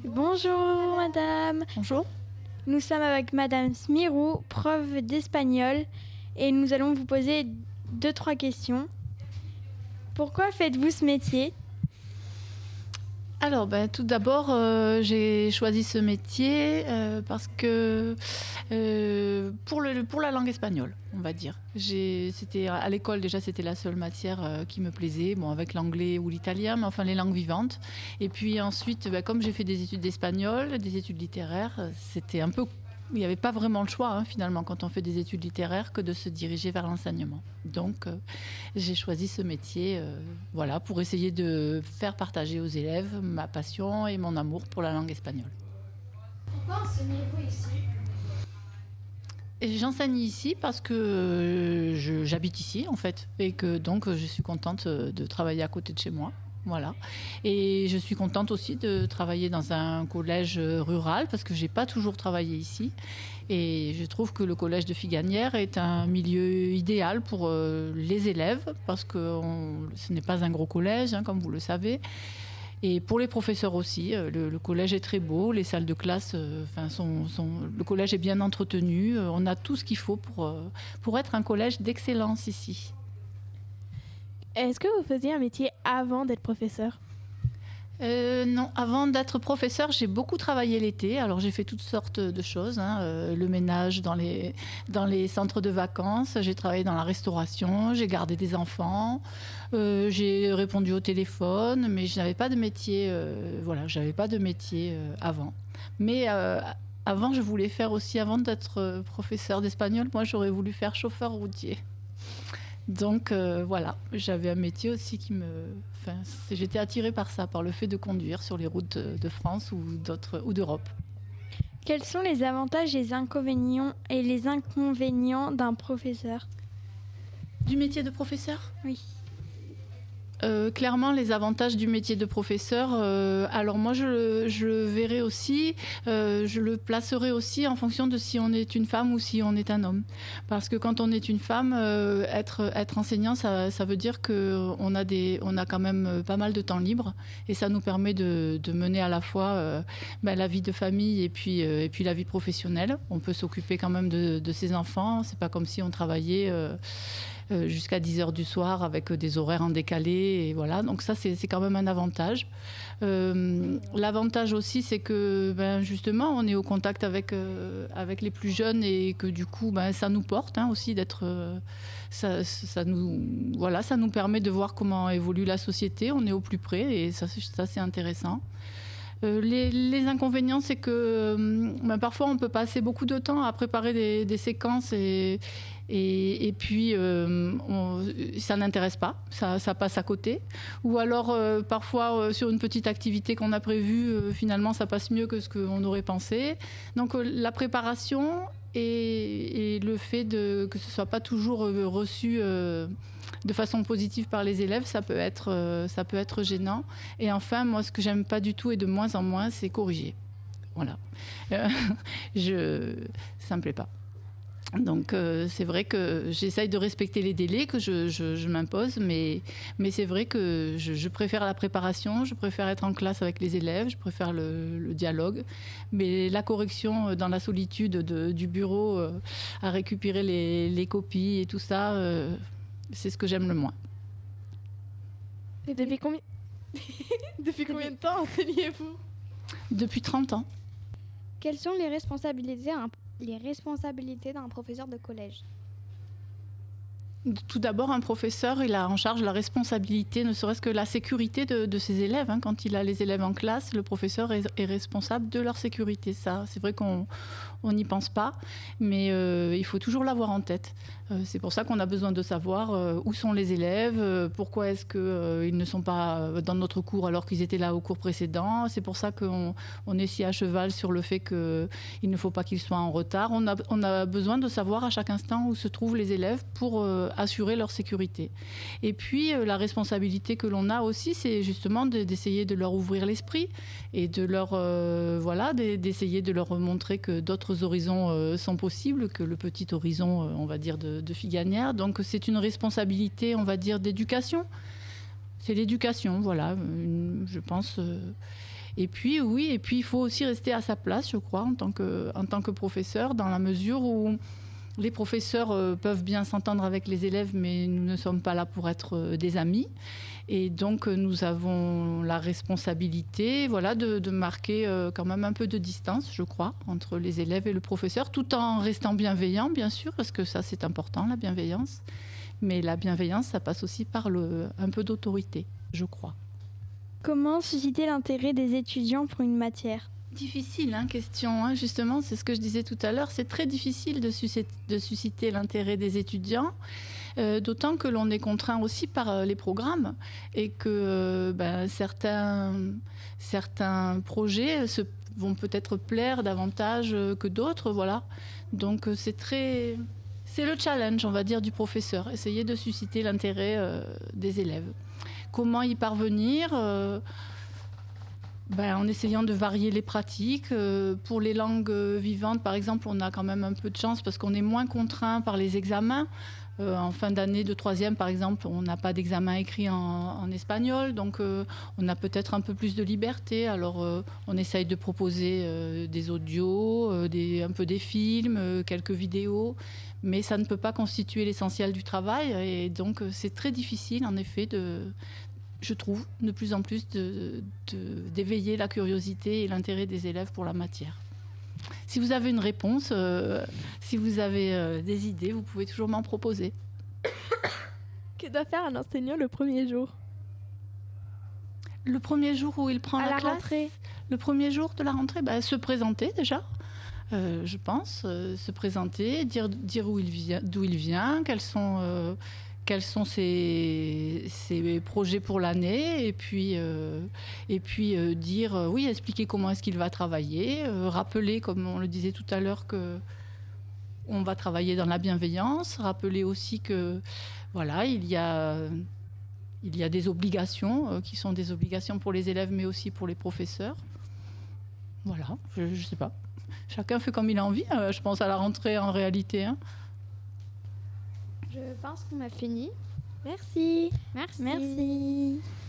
Bonjour madame, Bonjour. nous sommes avec madame Smirou, prof d'espagnol, et nous allons vous poser 2-3 questions. Pourquoi faites-vous ce métier ? Alors, tout d'abord, j'ai choisi ce métier parce que pour la langue espagnole, on va dire. C'était à l'école déjà, c'était la seule matière qui me plaisait, bon, avec l'anglais ou l'italien, mais enfin les langues vivantes. Et puis ensuite, comme j'ai fait des études d'espagnol, des études littéraires, c'était un peu, il n'y avait pas vraiment le choix finalement quand on fait des études littéraires que de se diriger vers l'enseignement. Donc, j'ai choisi ce métier, voilà, pour essayer de faire partager aux élèves ma passion et mon amour pour la langue espagnole. Pourquoi enseignez-vous ici ? Et j'enseigne ici parce que j'habite ici en fait et que donc je suis contente de travailler à côté de chez moi. Voilà. Et je suis contente aussi de travailler dans un collège rural parce que j'ai pas toujours travaillé ici. Et je trouve que le collège de Figagnières est un milieu idéal pour les élèves parce que ce n'est pas un gros collège, comme vous le savez. Et pour les professeurs aussi, le collège est très beau, les salles de classe, le collège est bien entretenu. On a tout ce qu'il faut pour être un collège d'excellence ici. Est-ce que vous faisiez un métier avant d'être professeur ? Non, avant d'être professeur, j'ai beaucoup travaillé l'été. Alors j'ai fait toutes sortes de choses, le ménage dans les centres de vacances, j'ai travaillé dans la restauration, j'ai gardé des enfants, j'ai répondu au téléphone, mais je n'avais pas de métier. J'avais pas de métier avant. Mais avant, je voulais faire aussi, avant d'être professeur d'espagnol, moi j'aurais voulu faire chauffeur routier. Donc voilà, j'avais un métier aussi j'étais attirée par ça, par le fait de conduire sur les routes de France ou d'Europe. Quels sont les avantages et les inconvénients d'un professeur ? Du métier de professeur ? Oui. Clairement, les avantages du métier de professeur, alors moi je le verrai aussi, je le placerai aussi en fonction de si on est une femme ou si on est un homme. Parce que quand on est une femme, être enseignant, ça veut dire qu'on a quand même pas mal de temps libre et ça nous permet de mener à la fois la vie de famille et puis la vie professionnelle. On peut s'occuper quand même de ses enfants, c'est pas comme si on travaillait jusqu'à 10h du soir avec des horaires en décalé. Et voilà. Donc ça, c'est quand même un avantage. L'avantage aussi, c'est que justement, on est au contact avec les plus jeunes et que du coup, ça nous porte aussi d'être... ça nous permet de voir comment évolue la société. On est au plus près et ça c'est intéressant. Les inconvénients, c'est que parfois on peut passer beaucoup de temps à préparer des séquences et puis ça n'intéresse pas, ça passe à côté. Ou alors parfois sur une petite activité qu'on a prévue, finalement ça passe mieux que ce qu'on aurait pensé. Donc la préparation et le fait que ce ne soit pas toujours reçu de façon positive par les élèves, ça peut être gênant. Et enfin, moi, ce que j'aime pas du tout et de moins en moins, c'est corriger. Voilà. Ça me plaît pas. Donc c'est vrai que j'essaye de respecter les délais que je m'impose, mais c'est vrai que je préfère la préparation, je préfère être en classe avec les élèves, je préfère le dialogue, mais la correction dans la solitude du bureau à récupérer les copies et tout ça, c'est ce que j'aime le moins. Et depuis combien de temps enseignez-vous ? Depuis 30 ans. Quelles sont les responsabilités d'un professeur de collège ? Tout d'abord, un professeur, il a en charge la responsabilité, ne serait-ce que la sécurité de ses élèves. Quand il a les élèves en classe, le professeur est responsable de leur sécurité. Ça, c'est vrai qu'on n'y pense pas, mais il faut toujours l'avoir en tête. C'est pour ça qu'on a besoin de savoir où sont les élèves, pourquoi est-ce qu'ils ne sont pas dans notre cours alors qu'ils étaient là au cours précédent. C'est pour ça qu'on est si à cheval sur le fait qu'il ne faut pas qu'ils soient en retard. On a besoin de savoir à chaque instant où se trouvent les élèves pour assurer leur sécurité. Et puis, la responsabilité que l'on a aussi, c'est justement d'essayer de leur ouvrir l'esprit et de d'essayer de leur montrer que d'autres horizons sont possibles, que le petit horizon, on va dire, de Figagnières. Donc, c'est une responsabilité, on va dire, d'éducation. C'est l'éducation, voilà, je pense. Et puis il faut aussi rester à sa place, je crois, en tant que professeur, dans la mesure où les professeurs peuvent bien s'entendre avec les élèves, mais nous ne sommes pas là pour être des amis. Et donc, nous avons la responsabilité de marquer quand même un peu de distance, je crois, entre les élèves et le professeur, tout en restant bienveillant, bien sûr, parce que ça, c'est important, la bienveillance. Mais la bienveillance, ça passe aussi par un peu d'autorité, je crois. Comment susciter l'intérêt des étudiants pour une matière ? Difficile, question. Justement, c'est ce que je disais tout à l'heure. C'est très difficile de susciter l'intérêt des étudiants, d'autant que l'on est contraint aussi par les programmes et que certains projets vont peut-être plaire davantage que d'autres. Voilà. Donc, c'est le challenge, on va dire, du professeur. Essayer de susciter l'intérêt des élèves. Comment y parvenir ? En essayant de varier les pratiques. Pour les langues vivantes, par exemple, on a quand même un peu de chance parce qu'on est moins contraint par les examens. En fin d'année de 3e, par exemple, on n'a pas d'examen écrit en espagnol, donc on a peut-être un peu plus de liberté. Alors, on essaye de proposer des audios, un peu des films, quelques vidéos, mais ça ne peut pas constituer l'essentiel du travail. Et donc, c'est très difficile, en effet, je trouve, de plus en plus d'éveiller la curiosité et l'intérêt des élèves pour la matière. Si vous avez une réponse, si vous avez des idées, vous pouvez toujours m'en proposer. Que doit faire un enseignant le premier jour ? Le premier jour où il prend la classe, rentrée. Le premier jour de la rentrée, se présenter déjà, je pense, se présenter, dire d'où il vient, quels sont ses projets pour l'année, et puis dire, expliquer comment est-ce qu'il va travailler, rappeler, comme on le disait tout à l'heure, qu'on va travailler dans la bienveillance, rappeler aussi que, il y a des obligations qui sont des obligations pour les élèves, mais aussi pour les professeurs. Voilà, je ne sais pas. Chacun fait comme il a envie, je pense à la rentrée en réalité. Je pense qu'on a fini. Merci. Merci. Merci.